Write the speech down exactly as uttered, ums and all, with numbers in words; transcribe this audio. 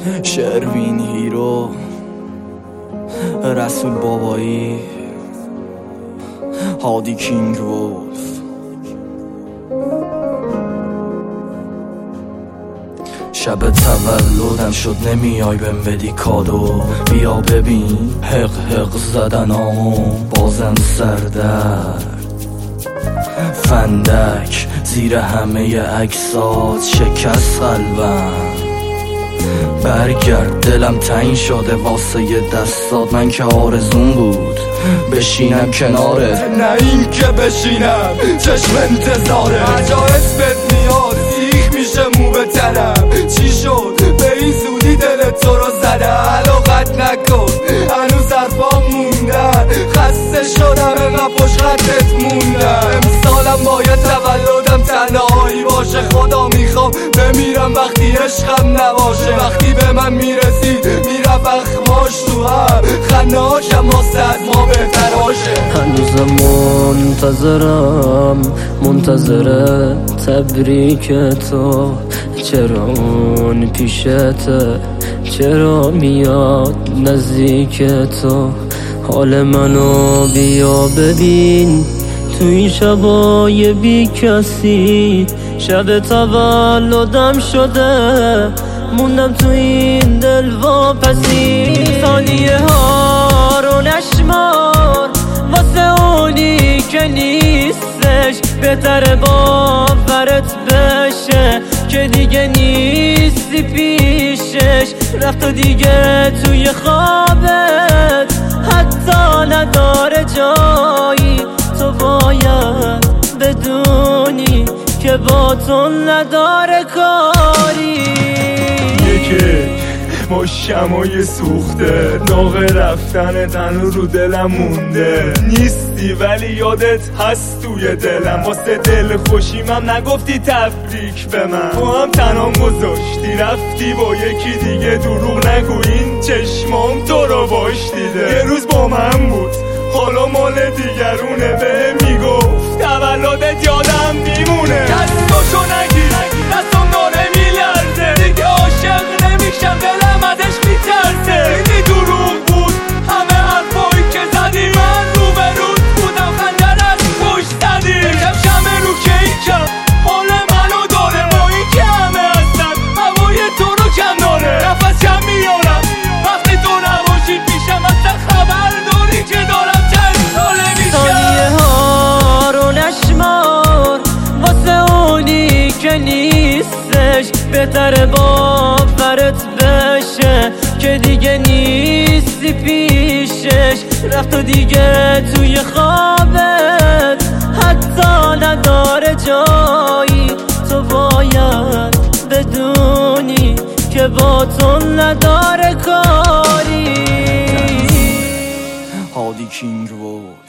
شروین هیرو، رسول بابایی، هادی کینگ وولف. شب تولدم شد نمیای بهم بدی کادو، بیا ببین حق حق زدن آمو بازم سردرد فندک زیر همه عکسات شکست قلبم. برگرد دلم تعیین شده واسه یه دستات، من که آرزون بود بشینم کنارت، نه این که بشینم چشم انتظاره. هرجا اسمت میاد سیخ میشه مو به تنم، چی شد به این زودی دلت تو رو زده؟ علاقت نکن هنوز حرفام موندن، خسته شدم انقدر پشت خطت موندم. امسالم باید تولدم تنهایی باشه، خدا میخوام بمیرم وقتی عشقم نباشه. وقتی به من میرسید میرفت اخماش تو هم، خنده هاشم واسه از ما بهتراشه. هنوزم منتظرم منتظر تبریک تو، چرا اون پیشته، چرا میاد نزدیک تو؟ حال منو بیا ببین تو این شبای بی کسی، شب تولدم شده موندم تو این دل واپسی. ثانیه ها رو نشمار واسه اونی که نیستش، بهتره باورت بشه که دیگه نیستی پیشش. رفت و دیگه توی خوابت حتی نداره جایی، تو باید بدونی که با تو نداره کاری. یکی ما شمای سوخته، داغ رفتن تن رو دلم مونده. نیستی ولی یادت هست توی دلم، واسه دل خوشیمم نگفتی تبریک به من. تو هم تنام گذاشتی رفتی با یکی دیگه، دروغ نگو این چشمام تو رو باش دیده. یه روز با من بود حالا مال دیگرونه، به میگفت تولدت یادم میمونه. دستاشو نگیر دستم داره میلرزه، دیگه عاشق نمیشم دلم ازش میترسه. دیدی دروغ بود همه حرفایی که زدی، من رو به رود بودم خنجر از پشت زدی. یکم شمه رو کیکم حال منو داره، با این که همه هستن هوای تو رو کم داره. نفس کم میارم وقتی تو نباشی پیشم، اصلا خبر داری که دارم چند ساله میشم. ثانیه ها رو نشمار واسه اونی که نیستش، بهتره باورت بشه که دیگه نیستی پیشش. رفت و دیگه توی خوابت حتی نداره جایی، تو باید بدونی که با تو نداره کاری. هادی کینگ وولف.